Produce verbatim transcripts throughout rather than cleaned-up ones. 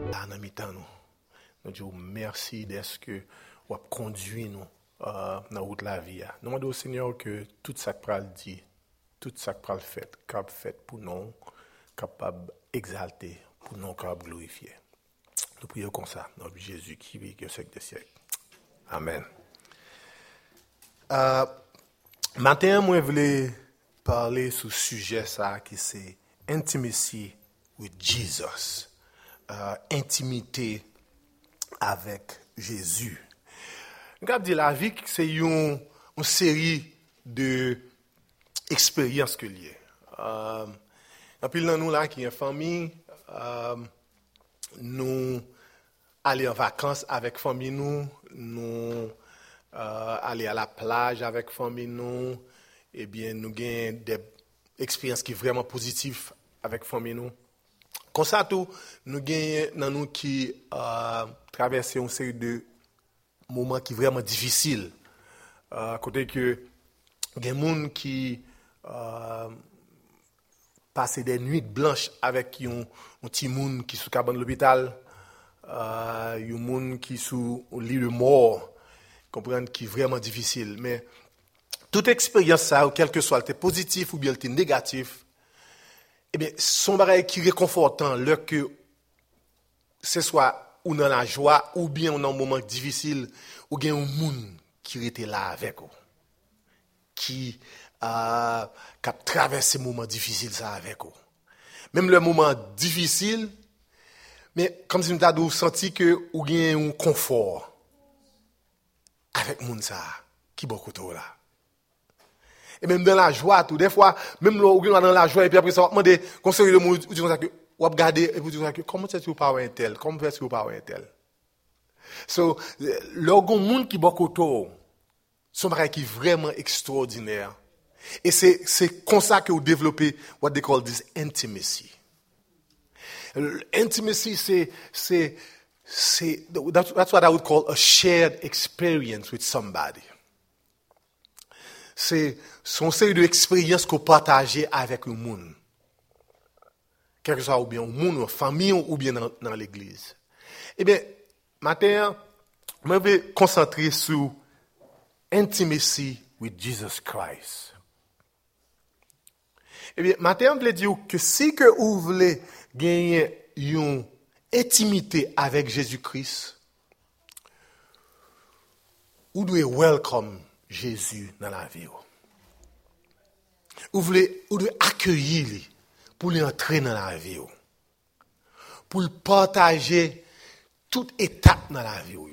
Dans mi-temps, nous, nous disons merci d'être que vous avez conduit nous euh, dans la route de la vie. Nous demandons au Seigneur que tout ça que vous dit, tout ça que vous fait, capable fait pour nous, capable exalter, pour nous, capable glorifier. Nous prions comme ça, dans Jésus qui vit au siècle des siècles. Amen. Euh, maintenant, moi, je voulais parler sur le sujet ça, qui c'est intimacy with Jesus. Euh, intimité avec Jésus. Regarde, dit la vie, c'est une, une série de expériences que liées. Euh, et puis là, nous là qui est famille, euh, nous aller en vacances avec famille nous, nous euh, aller à la plage avec famille nous, et bien nous gagnons des expériences qui sont vraiment positives avec famille nous. Comme ça, tout, nous avons nous qui euh, traversé une série de moments qui sont vraiment difficiles. Euh, côté que il y a des gens qui euh, passent des nuits blanches avec un, un petit monde qui est sous cabane de l'hôpital, euh, un monde qui est sous un lit de mort, comprendre qui est vraiment difficile. Mais toute expérience, ça, quel que soit, elle est positive ou bien elle est négative, eh bien, son bagage qui est réconfortant, là que ce soit ou dans la joie, ou bien dans un moment difficile, ou bien un monde qui était là avec vous, qui, euh, qui a traversé ces moments difficiles ça avec vous. Même le moment difficile, mais comme si vous avez senti que vous avez un confort avec le monde ça, qui est beaucoup trop là. Et même dans la joie, tout, des fois, même là, vous êtes dans la joie, et puis après ça, vous demandez, conseiller le monde, vous dites que, vous regardez, et vous dites que, comment est-ce que vous parlez un tel? Comment est-ce que vous parlez un tel? So, le monde qui est beaucoup trop, c'est un bagage qui est vraiment extraordinaire. Et c'est, c'est comme ça que vous développez what they call this intimacy. Intimacy, c'est, c'est, c'est, that's, that's what I would call a shared experience with somebody. C'est son série d'expériences qu'on partage avec le monde. Quelque soit ou bien au monde, en famille ou bien dans, dans l'église. Eh bien, maintenant, je vais me concentrer sur intimacy with Jesus Christ. Eh bien, maintenant, je voulais dire que si que vous voulez gagner une intimité avec Jésus-Christ, vous devez welcome Jésus dans la vie. Vous voulez, vous devez accueillir lui pour l'entrer dans la vie. Pour le partager toute étape dans la vie.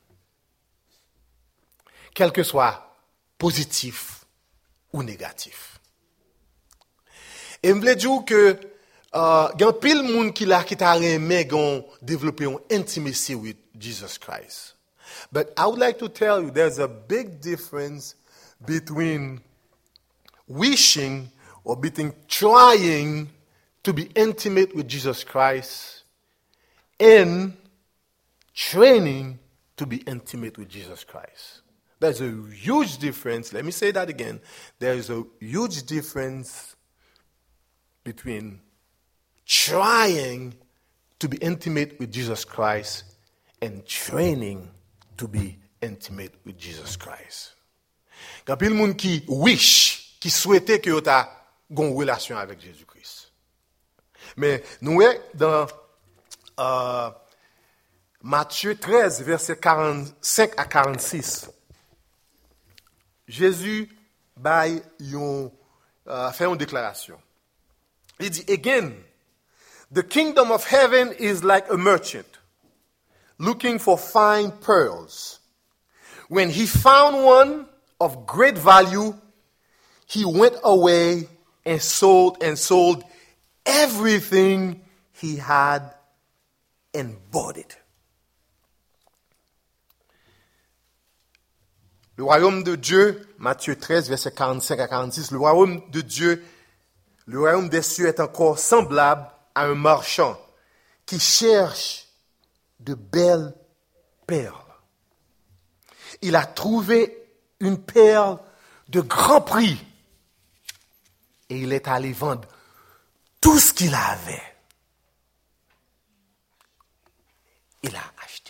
Quel que soit positif ou négatif. Et je voulais dire que euh, il y a pile de monde qui l'a qui t'a aimé développer une intimacy with Jesus Christ. But I would like to tell you there's a big difference between wishing or between trying to be intimate with Jesus Christ and training to be intimate with Jesus Christ. There's a huge difference. Let me say that again. There's a huge difference between trying to be intimate with Jesus Christ and training to be intimate with Jesus Christ. Il y a plein de monde qui wish, qui souhaitait que tu aies une relation avec Jésus-Christ. Mais nous, dans euh, Matthieu treize, versets quarante-cinq à quarante-six, Jésus baille yon, uh, fait une déclaration. Il dit, again, the kingdom of heaven is like a merchant looking for fine pearls. When he found one of great value, he went away and sold and sold everything he had and bought it. Le royaume de Dieu, Matthieu treize, versets quarante-cinq à quarante-six, le royaume de Dieu, le royaume des cieux est encore semblable à un marchand qui cherche de belles perles. Il a trouvé une perle de grand prix et il est allé vendre tout ce qu'il avait il a acheté.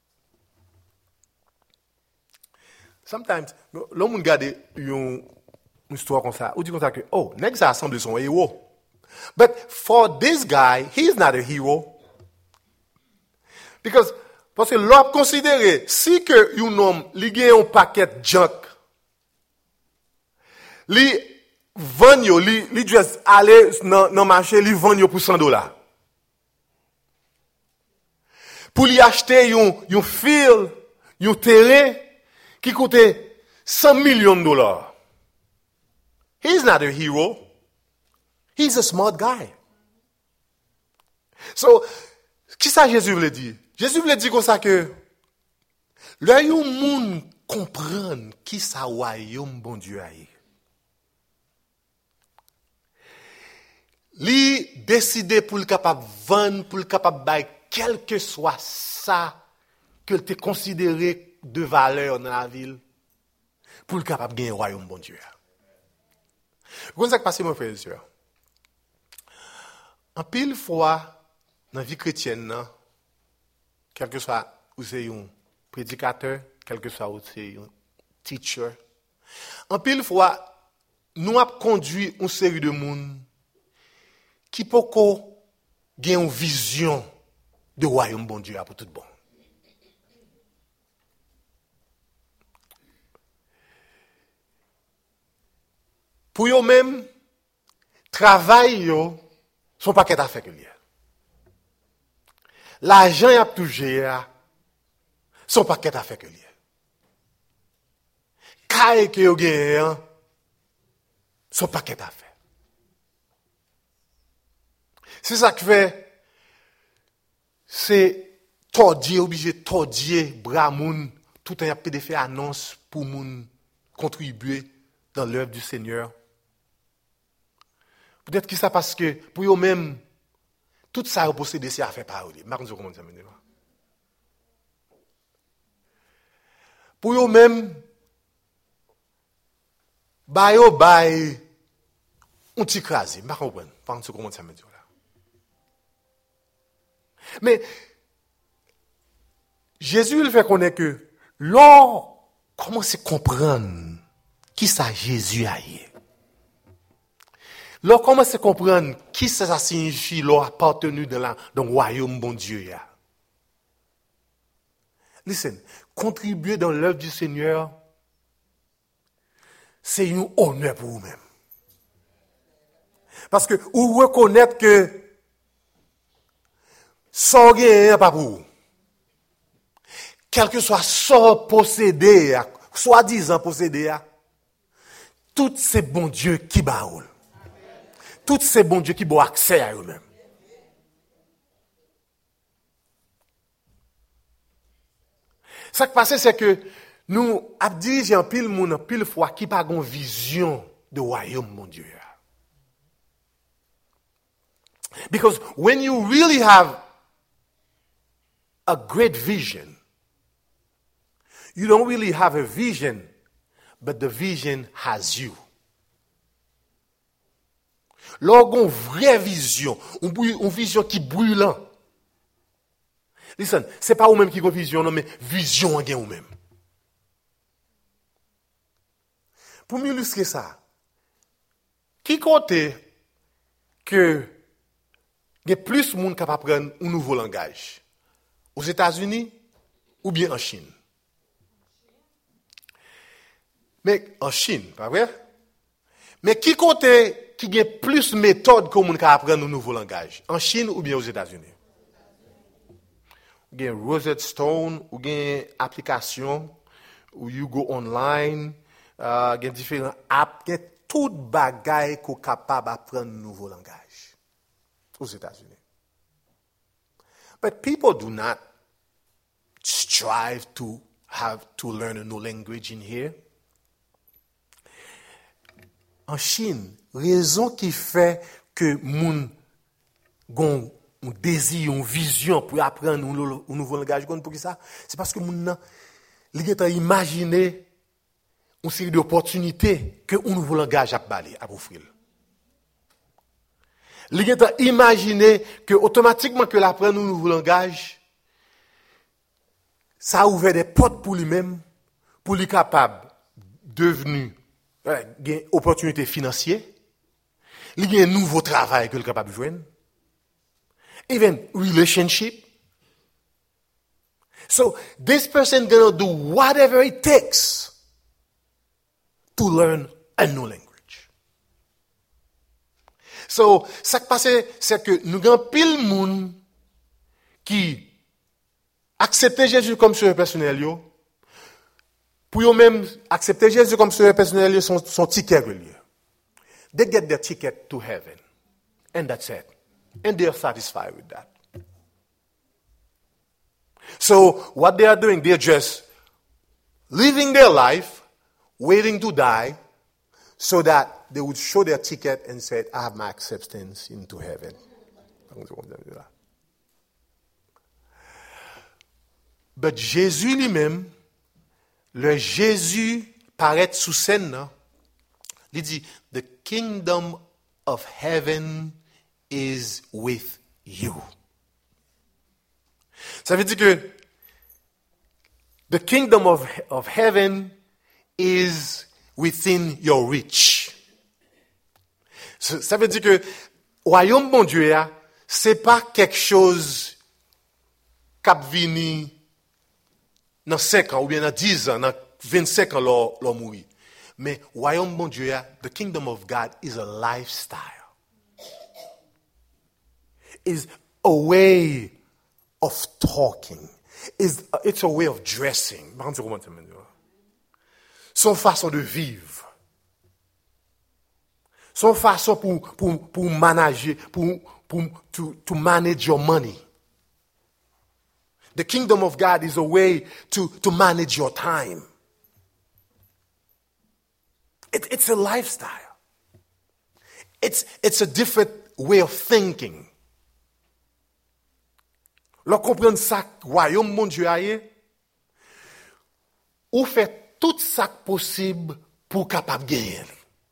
Sometimes, l'homme regarde une histoire comme ça, ou dit comme ça que, oh, nèg ça semble son héros. But for this guy, he's not a hero. Because, parce que l'homme considéré, si que un homme, li gen un paquet junk, li vend yo, li, li just aller dans le marché, li vend yo pour cent dollars. Pour lui acheter un, un fil, un terrain, qui coûtait cent millions de dollars. He's not a hero. He's a smart guy. So, qui ça Jésus voulait dire? Jésus voulait dire comme ça que, là, yon moun comprendre qui ça royaume bon Dieu a. Li décider pour le capable vendre, pour le capable bailler, quel que soit ça que te considéré de valeur dans la ville, pour le capable gagner royaume bon Dieu. Vous savez ce qui passe, mon frère et soeur? En pile fois, dans la vie chrétienne, quel que soit où c'est un prédicateur, quel que soit où c'est un teacher, en pile fois, nous avons conduit une série de monde qui peut gagner une vision de royaume bon Dieu pour tout bon. Pour eux-mêmes, travail, yo, son paquet d'affaires que lié. L'argent y a touché, son paquet d'affaires que lié. Kaye que yo gagne, son paquet d'affaires. C'est ça qui fait, c'est tordier, obligé de tordier, bras moun, tout un peu de faire annonce pour moun contribuer dans l'œuvre du Seigneur. Peut-être que ça parce que pour eux-mêmes, tout ça a possédé, c'est à faire parole. Je ne sais pas comment ça me dit. Pour eux-mêmes, bah yo bay on t'y crase. Je ne sais pas comment ça me dit. Mais Jésus il fait connaître que l'on commence à comprendre qui ça Jésus a eu. L'on commence à comprendre qui ça signifie l'on appartenu dans la dans le royaume bon Dieu. Listen, contribuer dans l'œuvre du Seigneur, c'est un honneur pour vous-même. Parce que vous reconnaître que sans rien pas pour vous. Quel que soit son possédé, soi-disant possédé, tout c'est bon Dieu qui baoule. Tout c'est bon Dieu qui a accès à eux-mêmes. Ce qui passe, c'est que nous avons dirigé en pile moun, en pile fois, qui n'a pas une vision de royaume, mon Dieu. Because when you really have a great vision, you don't really have a vision, but the vision has you. Lorsqu'on a une vraie vision, une vision qui brûle. Listen, ce n'est pas vous-même qui avez une vision, non, mais vision en vous-même. Pour m'illustrer ça, qui compte que il y a plus de monde qui apprendre un nouveau langage? Aux États-Unis ou bien en Chine? Mais en Chine, pas vrai? Mais qui compte qui a plus de méthodes que monde qui apprendre un nouveau langage? En Chine ou bien aux États-Unis? Il y a Rosetta Stone, ou il y a une application, où you go online, uh, il y a différentes apps, il y a tout bagaille qu'on est capable d'apprendre un nouveau langage aux États-Unis. But people do not strive to have to learn a new language in here. En Chine, raison qui fait que moun gon un désir, une vision pour apprendre un nouveau langage, pour ça, c'est parce que moun nan li a imaginé une série d'opportunités que un nouveau langage a balé à offrir. Li a imaginé que automatiquement que l'apprendre un nouveau langage, ça a ouvert des portes pour lui-même, pour lui capable devenir euh, une opportunité financière, il y a un nouveau travail que le capable de joindre, even relationship. So this person gonna do whatever it takes to learn a new language. So, ça qui passe, c'est que nous avons pile monde qui accepte Jésus comme sauveur personnel, yo, pour eux même accepter Jésus comme sauveur personnel, yo, son, son ticket religieux. They get their ticket to heaven. And that's it. And they are satisfied with that. So, what they are doing, they're just living their life, waiting to die, so that they would show their ticket and say, I have my acceptance into heaven. But Jésus lui-même, le Jésus paraît sous scène, il dit, the kingdom of heaven is with you. Ça veut dire que the kingdom of, of heaven is within your reach. Ça veut dire que royaume bon Dieu, c'est pas quelque chose cap vini dans cinq ans ou bien dans dix ans, dans vingt-cinq ans leur, leur mourir. Mais royaume bon Dieu, the kingdom of God is a lifestyle. Is a way of talking. Is it's a way of dressing. Son façon de vivre. Son façon pour pour pour manager, pour pour to to manage your money. The kingdom of God is a way to to manage your time. It, it's a lifestyle. It's it's a different way of thinking. Leur comprendre ça, royaume mon Dieu aille, ou fait tout ça possible pour capable gagner.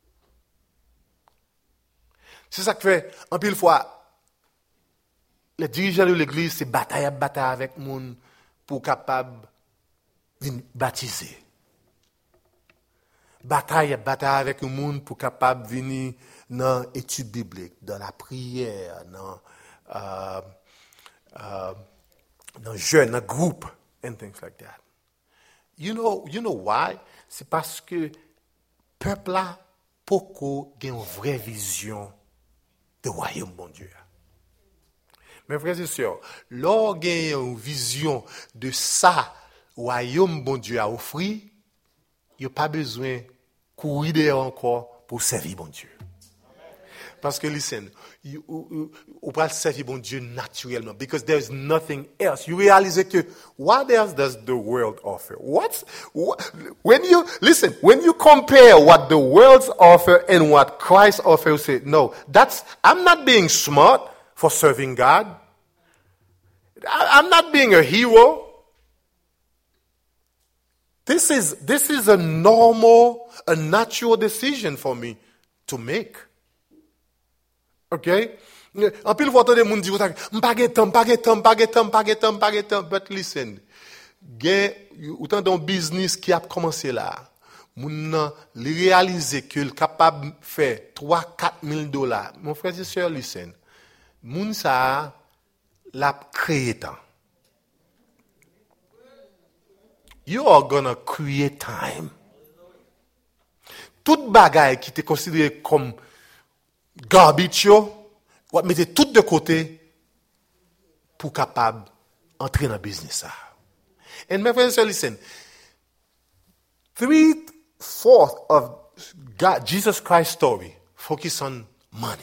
C'est ça que fait, en pile fois, les dirigeants de l'église, c'est bataille à bataille avec moun pour capable de baptiser. Bataille à bataille avec le monde pour capable de venir dans l'étude biblique, dans la prière, dans euh, Uh, dans jeune, dans groupe, and things like that. You know, you know why? C'est parce que peuple là, poko gen une vraie vision de royaume bon Dieu. Mes frères et sœurs, lors gen une vision de ça, royaume bon Dieu a offert, il n'y a pas besoin courir dehors encore pour servir bon Dieu. Parce que, listen, you, you, you pas servir bon Dieu naturellement, because there is nothing else. You realize que what else does the world offer? What's, what, when you, listen, when you compare what the world offer and what Christ offers, you say, no, that's, I'm not being smart for serving God. I, I'm not being a hero. This is, this is a normal, a natural decision for me to make. OK? En pile fois des monde dit m'pa gen temps, pas gen temps, pas gen temps, pas gen temps, pas gen temps, but listen. Gen autant dans business qui a commencé là. Moun nan li réaliser que le capable faire trois quatre mille dollars. Mon frère et sœur, listen. Moun ça l'a créé temps. You are gonna create time. Toute bagaille qui était considérée comme garbage, ou mettez tout de côté pour capable entrer dans le business. And my friends, listen. Three-fourths of God, Jesus Christ's story focus on money.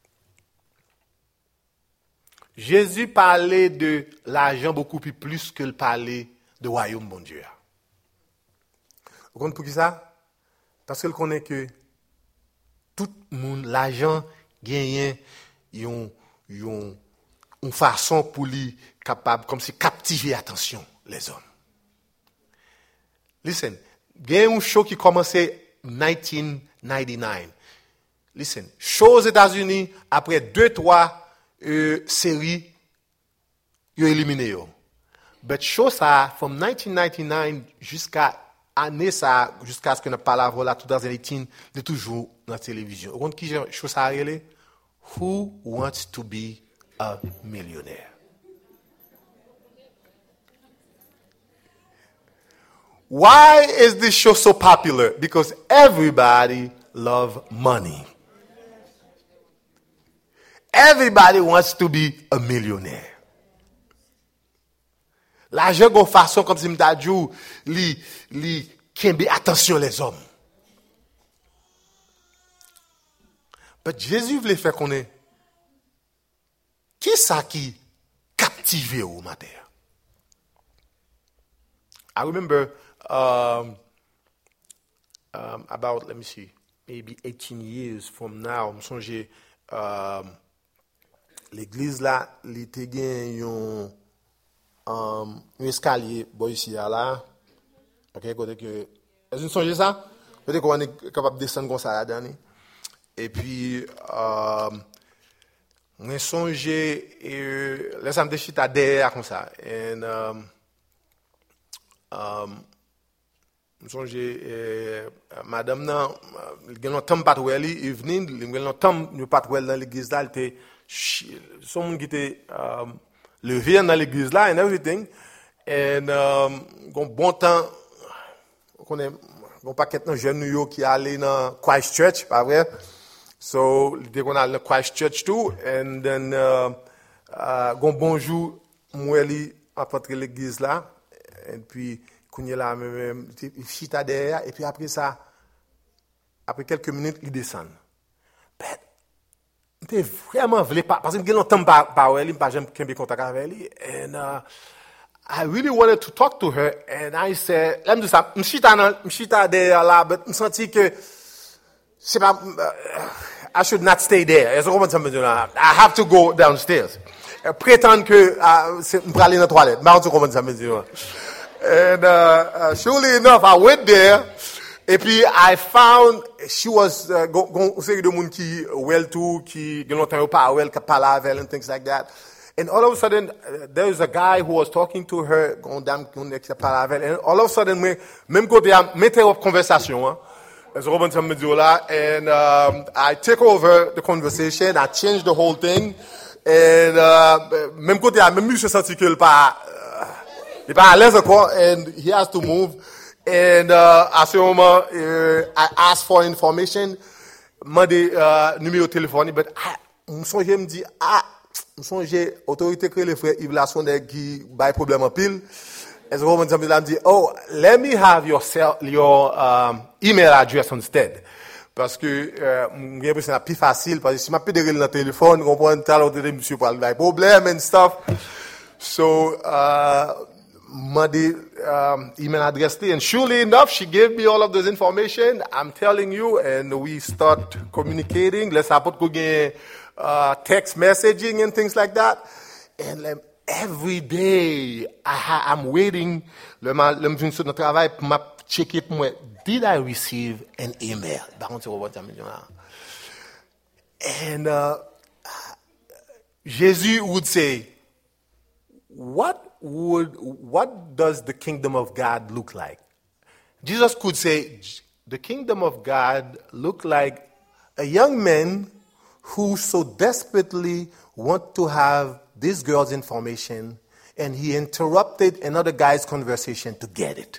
Jésus parlait de l'argent beaucoup plus que le parlait de royaume bon Dieu. Vous comprenez pour qui ça? Parce qu'il connaît que tout le monde, l'argent, gagne une, une, une façon pour lui capable, comme si captiver l'attention les hommes. Listen, il y a un show qui commençait en dix-neuf quatre-vingt-dix-neuf. Listen, show aux États-Unis, après deux, trois euh, séries, ils ont éliminé. but show ça, from nineteen ninety-nine jusqu'à année ça, jusqu'à ce que nous parlons là, twenty eighteen, de toujours dans la télévision. Vous comprenez qui show ça relé? Who wants to be a millionaire? Why is this show so popular? Because everybody loves money. Everybody wants to be a millionaire. L'argent gon façon comme si m'ta dit li li kembe attention les hommes. But Jésus voulait faire connaître qui ça qui captivé au matin. I remember um, um, about, let me see, maybe eighteen years from now, je songe um, l'église là, li te gen yon um, un escalier boy ici là. OK, côté que est-ce que vous songez ça? Peut-être qu'on est capable de descendre comme ça là dedans. Et puis um, je songe et laisse me chita derrière comme ça. And um, um, je songe eh, madame nan gen non temps pas weli evening, gen non temps nous pas weli dans l'église là, il était son monde qui était um, levé dans l'église là and everything. And um, gon bon temps on est bon paquet de jeunes New York qui allé dans Christchurch, pas vrai? So, il était qu'on a le Christchurch tout, and then, uh, uh, gon bonjour, moueli, à partir de l'église là, et puis, qu'on est là, même, il chita derrière, et puis après ça, après quelques minutes, il descend. Ben, il était vraiment voulu pas, parce que il y a longtemps par, par elle, il pas jamais qu'un contact avec elle, and, uh, I really wanted to talk to her, and I said, let me do ça, m'chita, m'chita derrière là, but je senti que, c'est pas, I should not stay there. I have to go downstairs. Prétendre que uh, c'est me aller dans la toilette. And uh, uh, surely enough, I went there. Et puis I found she was uh, go go série de monde qui well too, qui longtemps pas well, qui parle avec elle and things like that. And all of a sudden, uh, there was a guy who was talking to her, and all of a sudden, même côté, m'interrompre conversation, hein. And um, I take over the conversation, I change the whole thing, and uh, même côté, même lui, je senti qu'il pas, il pas à l'aise encore, and he has to move. And uh, à ce moment, uh, I asked for information, m'a dit uh, numéro téléphonique, but I, m'songe me dit ah, m'songe autorité que les frères Yves Lassonde qui bail problème en pile. As a woman, somebody me dit, oh, let me have your cell, your um, email address instead. Parce que, euh, j'ai l'impression que c'est plus facile, parce que si je m'appelle dans le téléphone, je comprends tout à l'heure, monsieur parle des problèmes and stuff. So, uh, m'a dit, um, email address, and surely enough, she gave me all of this information. I'm telling you, and we start communicating. Let's have uh, text messaging and things like that. And like, every day, I, I'm waiting. Le le je suis dans le travail pour m'a checker pour moi. Did I receive an email? And uh, Jesus would say, "What would what does the kingdom of God look like?" Jesus could say, "The kingdom of God look like a young man who so desperately want to have this girl's information, and he interrupted another guy's conversation to get it."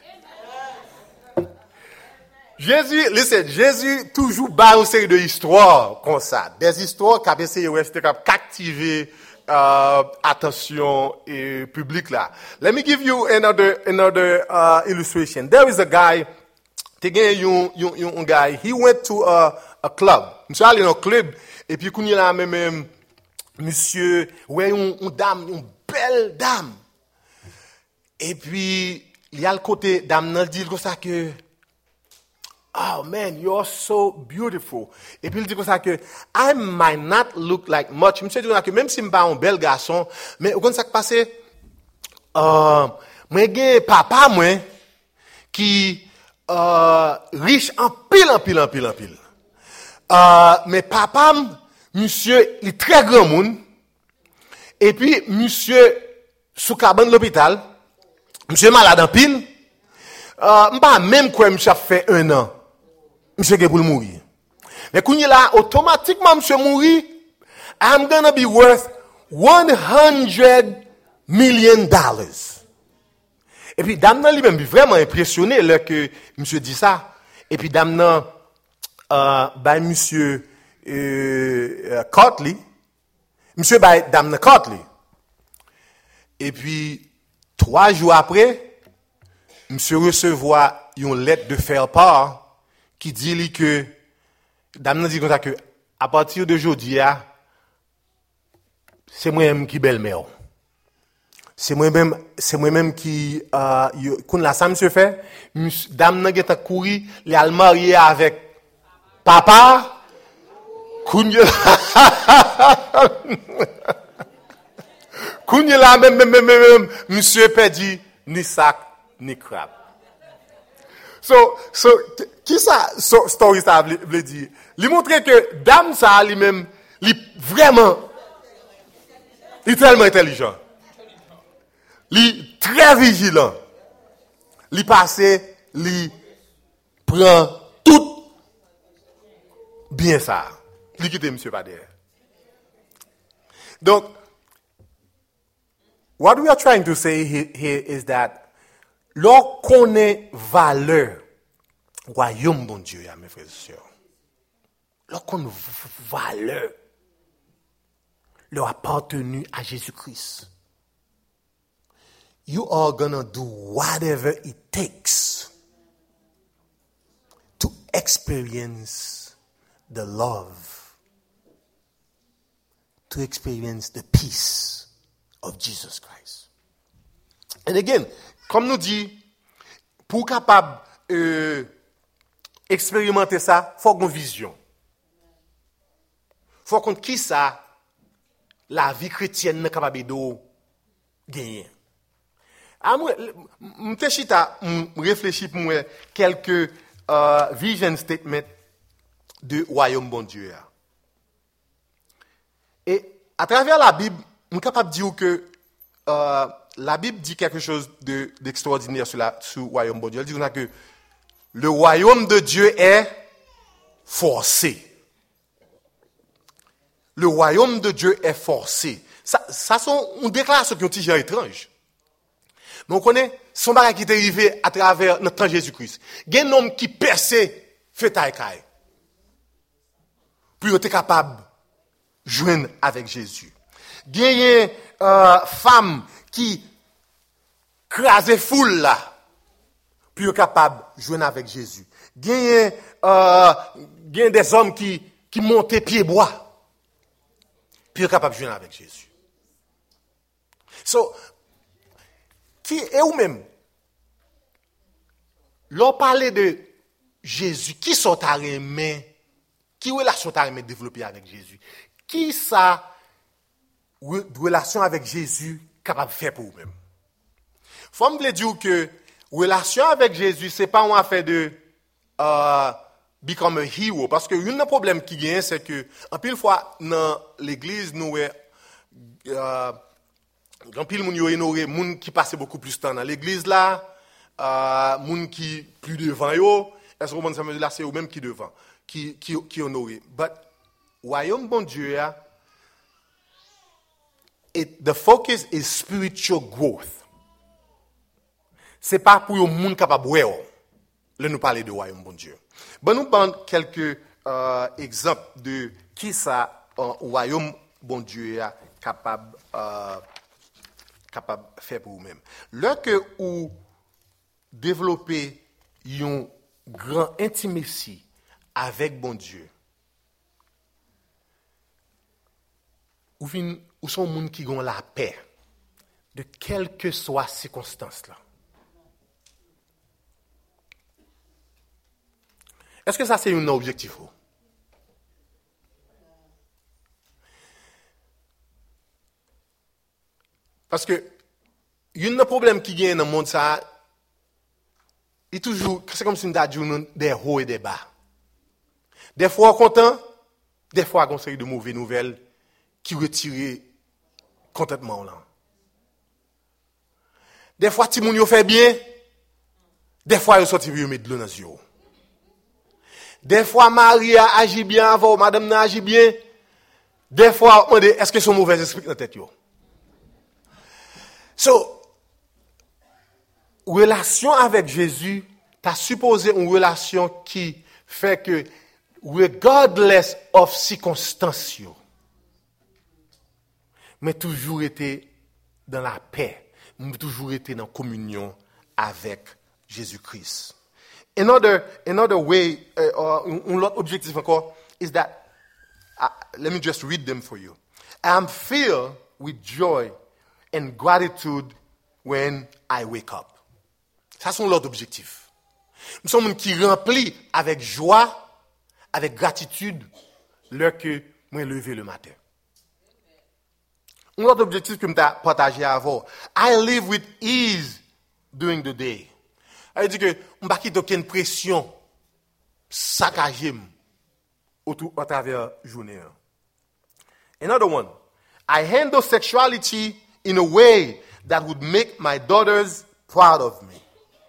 Jésus, listen, Jésus toujours bat une série de histoires comme ça. Des histoires qui ont essayé de captiver uh, attention et public là. Let me give you another another uh, illustration. There is a guy, again, you you you guy. He went to a a club. Monsieur allé dans un club et puis quand il a même monsieur, ouais, une, une dame, une belle dame. Et puis, il y a le côté dame, il dit comme ça que, oh man, you're so beautiful. Et puis il dit comme ça que, I might not look like much. Monsieur dit comme ça que, même si je ne suis pas un bel garçon, mais au ça qui passe, euh, moi, j'ai papa, moi, qui, euh, riche en pile, en pile, en pile, en pile. Euh, mais papa, monsieur, il est très grand monde. Et puis, monsieur, sous cabane de l'hôpital. Monsieur malade en pile. Euh, m'pas même quoi monsieur fait un an. Monsieur est pour mourir. Mais quand il là automatiquement monsieur mourir, I'm gonna be worth one hundred million dollars. Et puis dame nan lui-même vraiment impressionné là que monsieur dit ça. Et puis dame nan euh bah monsieur euh, Cotley, monsieur bah dame nan Cotley. Et puis trois jours après, monsieur recevoir une lettre de faire part qui dit que dame nan dit comme ça que à partir d'aujourd'hui c'est moi-même qui belle-mère. C'est moi-même, c'est moi-même qui, euh, quand la ça monsieur fait, dame n'a pas couru, il a marié avec papa, Kounye Kounye la même, même, même, même, monsieur perdu, ni sac, ni crabe. So, so, qui ça, so, story ça veut dire? Lui montrer que dame ça, lui-même, lui vraiment, il est tellement intelligent. Li très vigilant. Li passe, li prend tout bien ça. Li quitte monsieur pas derrière. Donc, what we are trying to say here, here is that l'on connaît valeur royaume bon Dieu, mes frères et sœurs. L'on connaît valeur leur appartenu à Jésus-Christ. You are gonna do whatever it takes to experience the love, to experience the peace of Jesus Christ. And again, comme nous dit, pour capable euh, expérimenter ça, faut qu'on vision. Faut qu'on qui ça la vie chrétienne n'est capable de gagner. Je suis réfléchi pour moi quelques uh, vision statements de royaume bon Dieu. Et à travers la Bible, je suis capable de dire que uh, la Bible dit quelque chose de, d'extraordinaire sur, la, sur le royaume bon Dieu. Elle dit que le royaume de Dieu est forcé. Le royaume de Dieu est forcé. Ça, ça sont une déclaration qui est un petit étrange. Mais on connaît son bagage qui est arrivé à travers notre temps Jésus-Christ. Il y a un homme qui perçait fait taille. Puis il était capable de joindre avec Jésus. Il y a une euh, femme qui crasait foule là. Puis il est capable de joindre avec Jésus. Il y a, euh, il y a des hommes qui, qui montaient pieds bois. Puis il est capable de joindre avec Jésus. So, qui est ou même, l'on parlait de Jésus, qui sont à remettre, qui relation à remettre développer avec Jésus, qui ça, relation avec Jésus, capable de faire pour vous-même. Faut me dire que relation avec Jésus, c'est pas une affaire de uh, become a hero, parce que un des problèmes qui vient, c'est que, en pile fois, dans l'église, nous, euh, grand pile moun yo honoré moun qui passe beaucoup plus de temps dans l'église là, euh moun qui plus devant yo, est-ce que vous ça là c'est eux même qui devant, qui qui qui honoré. But royaume bon Dieu ya, it the focus is spiritual growth. C'est pas pour yo moun capable ouais. Là nous parler de royaume bon Dieu. Ben nous prendre quelques euh, exemples de qui ça euh, royaume bon Dieu ya capable euh, capable de faire pour vous-même. Lorsque vous développez une grande intimacy avec bon Dieu, vous vous sont gens qui ont la paix de quelle que soit la circonstance là. Est-ce que ça c'est un objectif? Parce que, il y a un problème qui vient dans le monde, ça, il toujours, c'est comme si on a des hauts et des bas. Des fois, on est content, des fois, on a une série de mauvaises nouvelles qui retirent contentement là. Des fois, ti moun yo fait bien. Des fois, yo sorti yo met de l'eau dans yeux. Des fois, Maria agit bien avant, madame n'a agit bien. Des fois, on dit, est-ce que son mauvais esprit dans la tête yo? So, relation avec Jésus, t'as supposé une relation qui fait que, regardless of circonstances, mais toujours été dans la paix, mais toujours été dans communion avec Jésus-Christ. Another, another way, uh, uh, un autre objectif encore, is that, uh, let me just read them for you. I am filled with joy and gratitude when I wake up. Ça, c'est l'autre objectif. Nous sommes qui remplis avec joie, avec gratitude, l'heure que moi lever le matin. Un autre objectif que je vais partager avant. I live with ease during the day. Ça veut dire que je ne vais pas aucune pression saccagée à travers la journée. Another one. I handle sexuality in a way that would make my daughters proud of me.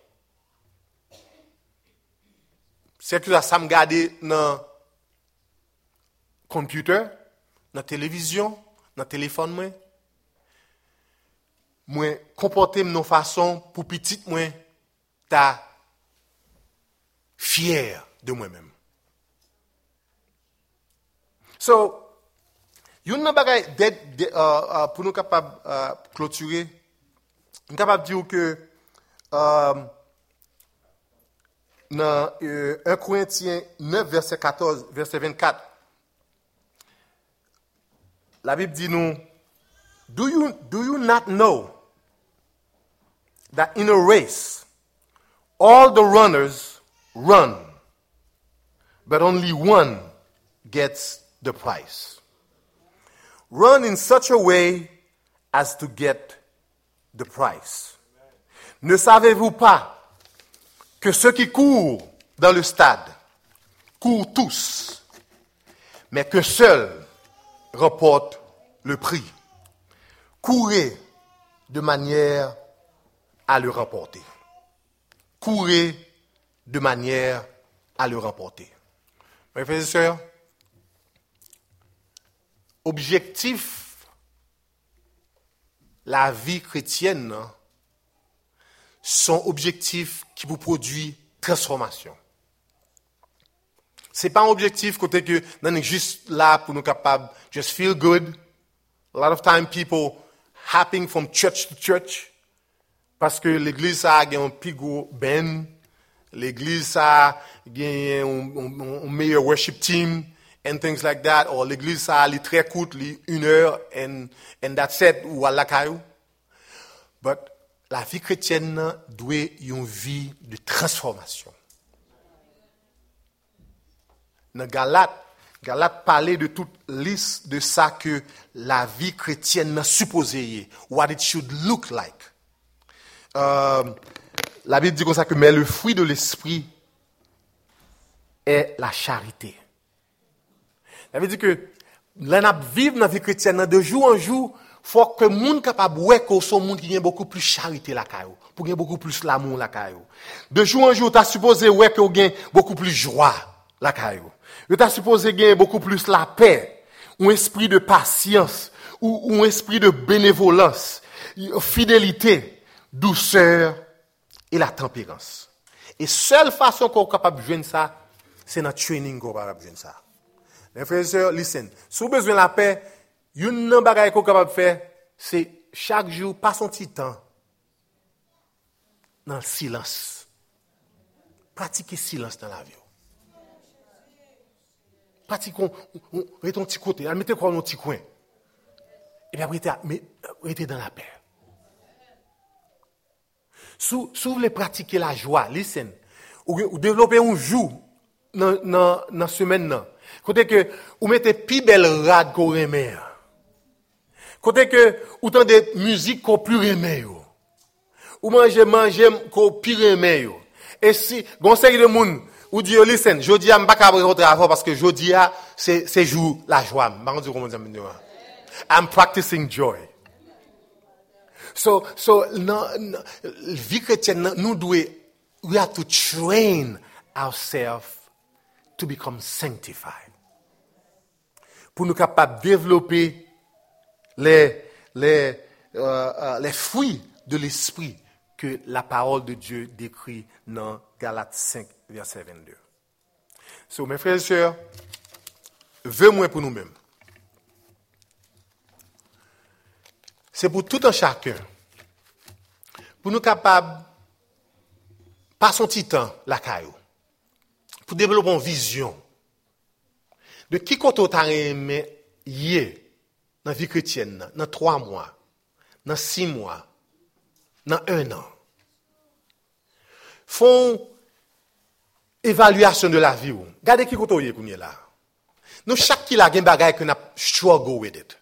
C'est que ça me garde dans le computer, dans la télévision, dans le téléphone. Moi, moi comporter de façon pour petit moi ta fier de moi-même. So, yon nan bagay de, de, uh, uh, pour nous capable uh, clôturer, nous capable dire que um, dans euh, un Corinthiens neuf verset quatorze verset vingt-quatre, la Bible dit nous, do you do you not know that in a race all the runners run, but only one gets the prize. Run in such a way as to get the prize. Ne savez-vous pas que ceux qui courent dans le stade courent tous, mais que seul remporte le prix? Courez de manière à le remporter. Courez de manière à le remporter. Mes frères et sœurs, objectif, la vie chrétienne, sont objectifs qui vous produisent transformation. Ce n'est pas un objectif côté que nous sommes juste là pour nous capables just feel good. A lot of time people hopping from church to church parce que l'église a un plus gros ben, l'église a un, un, un meilleur worship team and things like that, or l'église a li très court, li une heure and and that's it ou à la caillou. But la vie chrétienne doit une vie de transformation. Dans Galate, Galate parlait de toute liste de ça que la vie chrétienne supposée, what it should look like. Euh, la Bible dit comme ça que mais le fruit de l'esprit est la charité. Ça veut dire que l'on vivre dans la vie chrétienne de jour en jour, faut que le monde capable ouais que son monde qui a beaucoup plus charité la caillou, pour gagner beaucoup plus l'amour la caillou. De jour en jour, tu as supposé ouais que gagne beaucoup plus joie la caillou. Tu as supposé gagner beaucoup plus la paix, un esprit de patience, ou un esprit de bénévolence, fidélité, douceur et la tempérance. Et seule façon qu'on est capable de joindre ça, c'est notre training qu'on est capable de joindre ça. Mes frères et sœurs, listen. Si vous avez besoin de la paix, une chose que vous êtes capable de faire, c'est chaque jour, passe un petit temps dans le silence. Pratiquez le silence dans la vie. Pratiquez, mettez un petit côté, mettez quoi dans un petit coin. Et puis après, restez dans la paix. Si, si vous voulez pratiquer la joie, listen, ou, ou développer un jour dans la semaine, côté que vous mettez plus belle rade qu'on remet. Côté que vous entendez musique qu'on plus remet. Ou manger, manger qu'on plus remet. Et si, conseil de monde, ou dit, listen, jeudi, je ne vais pas rentrer avant parce que jeudi, c'est, c'est jour la joie. Je ne sais pas comment dire. I'm practicing joy. So, so, non, non, vie chrétienne, nous devons, we have to train ourselves to become sanctified. Pour nous capables de développer les, les, euh, euh, les fruits de l'esprit que la parole de Dieu décrit dans Galates cinq, verset vingt-deux. So, mes frères et sœurs, veux-moi pour nous-mêmes. C'est pour tout un chacun. Pour nous capables, par son petit temps, la caillou, pour développer une vision de qui compte autant aimé hier dans la vie chrétienne, dans trois mois, dans six mois, dans un an. Font évaluation de la vie. Regardez qui compte hier qu'on est là. Nous, chaque qui la gagne bagaille qu'on a struggle with it.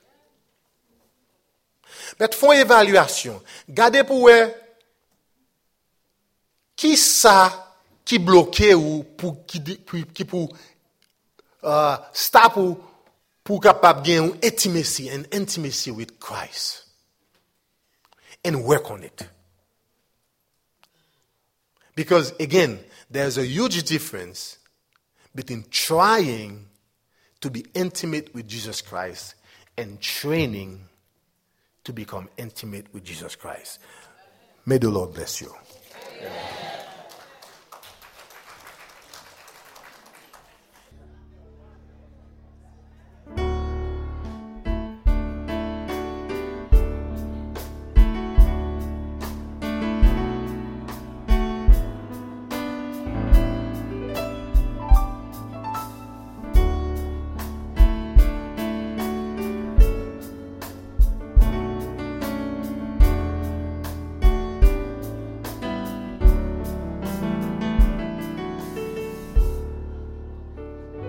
Mais font évaluation. Regardez pour eux, qui ça qui bloqué ou pour qui qui pour uh, stop ou pour capable gagner une intimacy and intimacy with Christ and work on it. Because again, there's a huge difference between trying to be intimate with Jesus Christ and training to become intimate with Jesus Christ. May the Lord bless you.